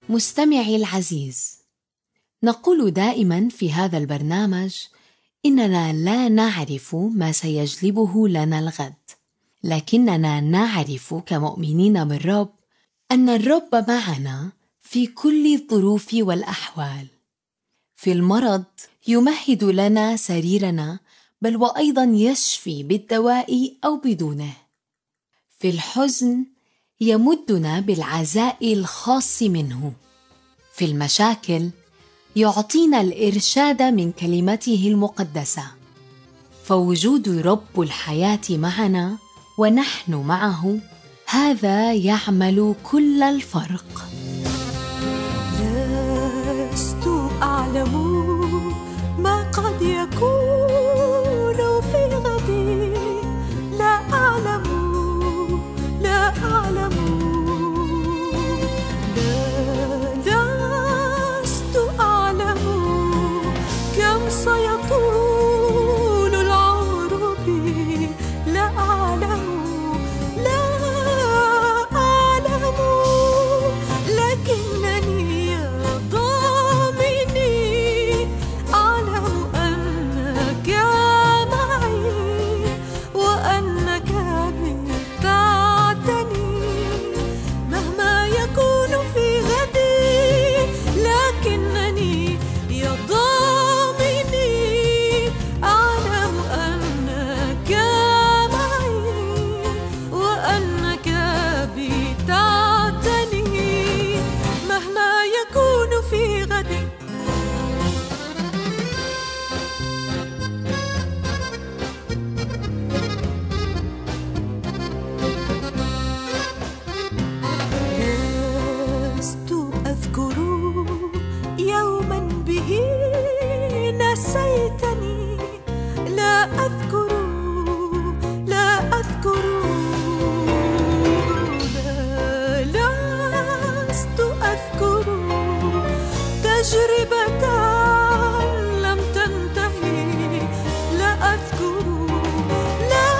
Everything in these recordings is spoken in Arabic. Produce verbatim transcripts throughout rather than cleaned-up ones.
مستمعي العزيز، نقول دائما في هذا البرنامج إننا لا نعرف ما سيجلبه لنا الغد، لكننا نعرف كمؤمنين بالرب أن الرب معنا في كل الظروف والأحوال. في المرض يمهد لنا سريرنا، بل وأيضا يشفي بالدواء أو بدونه. في الحزن يمدنا بالعزاء الخاص منه. في المشاكل يعطينا الإرشاد من كلمته المقدسة. فوجود رب الحياة معنا ونحن معه، هذا يعمل كل الفرق. لست أعلم ما قد يكون في غدي، لا أعلم لا أعلم لا لست أعلم كم سيطول العمر بي، لا أعلم لا أعلم، لكنني يا ضامني أعلم أنك معي وأنك بتعتني مهما يكون في غدي، لكنني يا ضامني أعلم أنك معي وأنك بتعتني مهما يكون في غدي. لست أذكر يوما به نسيتني، لا أذكر لا أذكر لا لست أذكر تجربة لم تنتهي، لا أذكر لا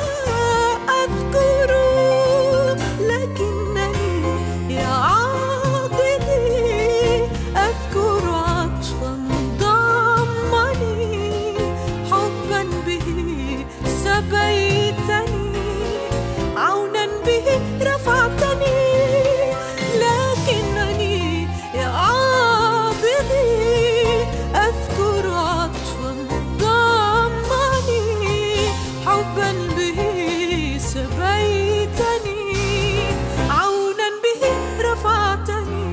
أذكر، لكنني يا عاضدي أذكر عطفا ضمني، حبا به سبيتني، عونا به رفعتني، لكنني يا عاضدي أذكر عطفا ضمني، حبا به سبيتني، عونا به رفعتني.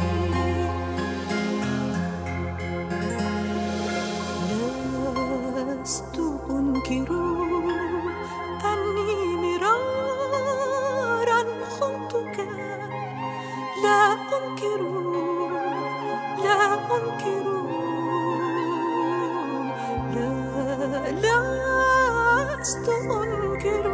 لست أنكر أني مرارا خنتك، لا أنكر لا أنكر لا لست أنكر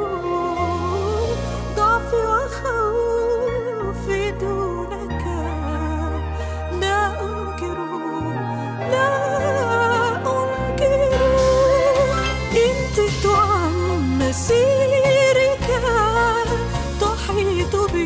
ضعفي وخوفي دونك، لا أنكر لا أنكر، إن تهت عن مسيرك تحيط بي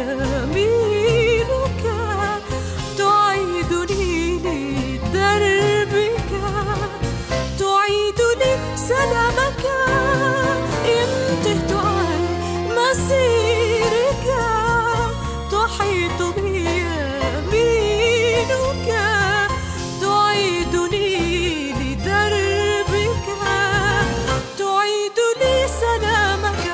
يمينك، تعيدني لدربك، تعيدني سلامك، إن تهت عن مسيرك تحيط بي يمينك، تعيدني لدربك، تعيدني سلامك.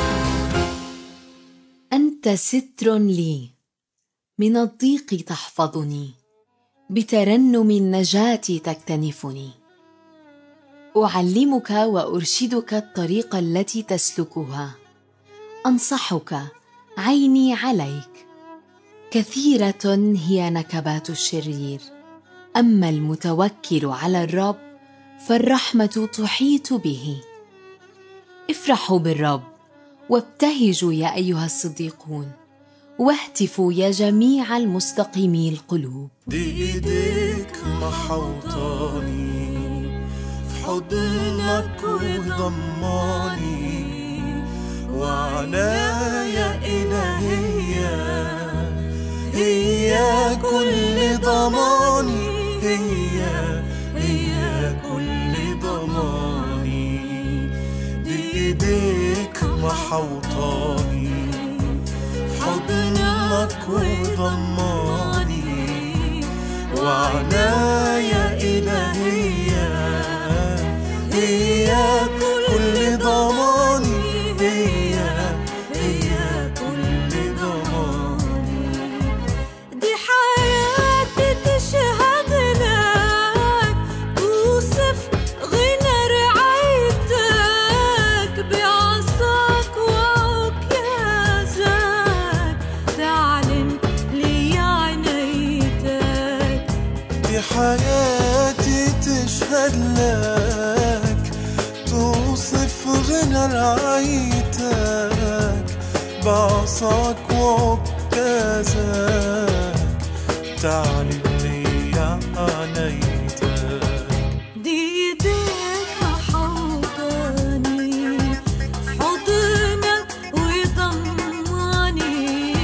أنت ستر لي، من الضيق تحفظني، بترنم النجاة تكتنفني. أعلمك وأرشدك الطريق التي تسلكها، أنصحك عيني عليك. كثيرة هي نكبات الشرير، أما المتوكل على الرب فالرحمة تحيط به. افرحوا بالرب وابتهجوا يا أيها الصديقون، واهتفوا يا جميع المستقيمي القلوب. دي ايديك محوطاني في حضنك وضماني، وعنايا إلهية هي كل ضماني، هي هي كل ضماني. دي ايديك محوطاني في حضنك وضماني، وعنايا إلهية هي كل ضماني، هي هي كل ضماني. دي حياتي تشهد لك، توصف غنى رعايتك، بعصاك وعكازك تعلن لي عنايتك. دي حياتي تشهد لك، توصف غنى رعايتك، بعصاك وعكازك تعلن لي عنايتك. دي ايديك محوطاني في حضنك وضماني،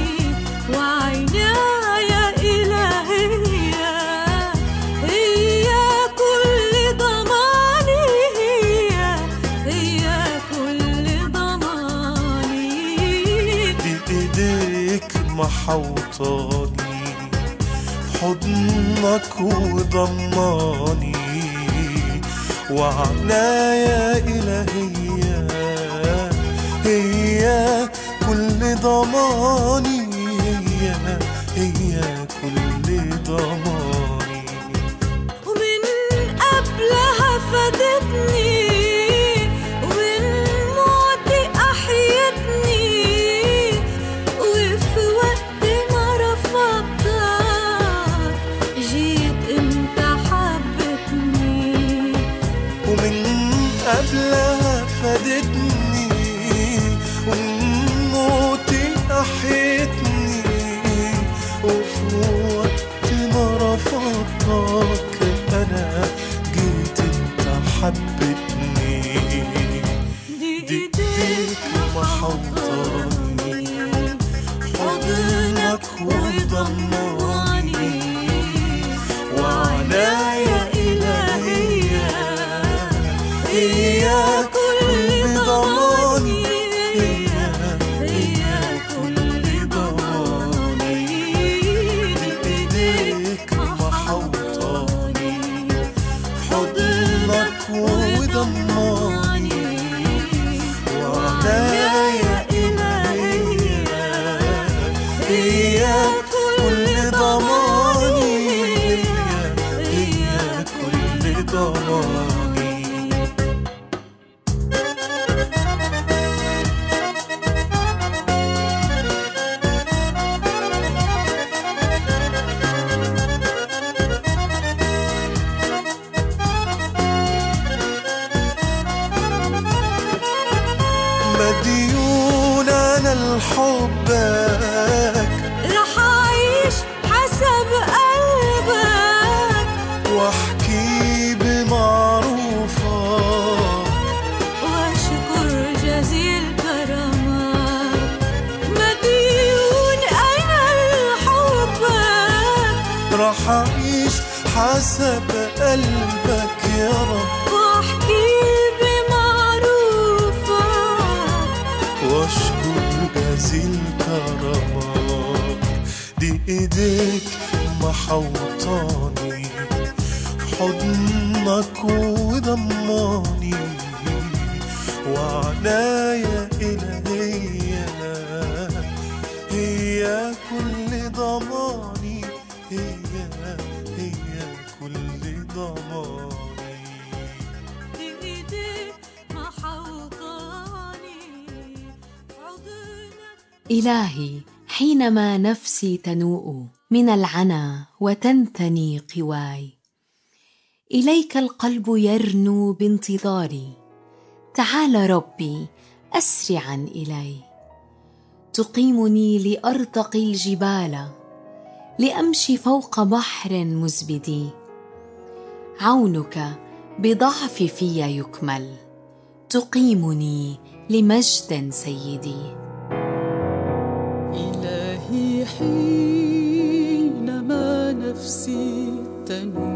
وعنايا إلهية هي كل ضماني، هي هي كل ضماني. دي ايديك محوطاني في حضنك وضماني، وعنايا إلهية هي كل ضماني، هي هي كل ضماني. ومن قبلها فادتني، ومن موتي أحيتني، وفي وقت ما رفضتك جيت انت حبتني. ومن قبلها فادتني، ومن موتي أحيتني، وفي وقت ما رفضتك أنا جيت انت حبتني. دي دي ايديك محوطاني في حضنك وضماني، وعنايا إلهية هي كل ضماني، هي هي كل ضماني. دي ايديك محوطاني في حضنك وضماني، وعنايا إلهية هي كل ضماني، هي هي كل ضماني. مديون أنا لحبك، رح أعيش حسب قلبك، واحكي بمعروفك، واشكر جزيل كرمك. مديون أنا لحبك، رح أعيش حسب قلبك يا رب، واحكي بمعروفك، واشكر جزيل كرمك. دي ايديك محوطاني في حضنك وضماني، وعنايا إلهية هي كل ضماني، هي هي كل ضماني. بإيديك محوطاني في حضنك. إلهي، حينما نفسي تنوء من العنا وتنثني قواي، إليك القلب يرنو بانتظاري. تعال ربي أسرعا إلي، تقيمني لأرتقي الجبال، لأمشي فوق بحر مزبد. عونك بضعفي في يكمل، تقيمني لمجد سيدي. إلهي حين نفسي تنوء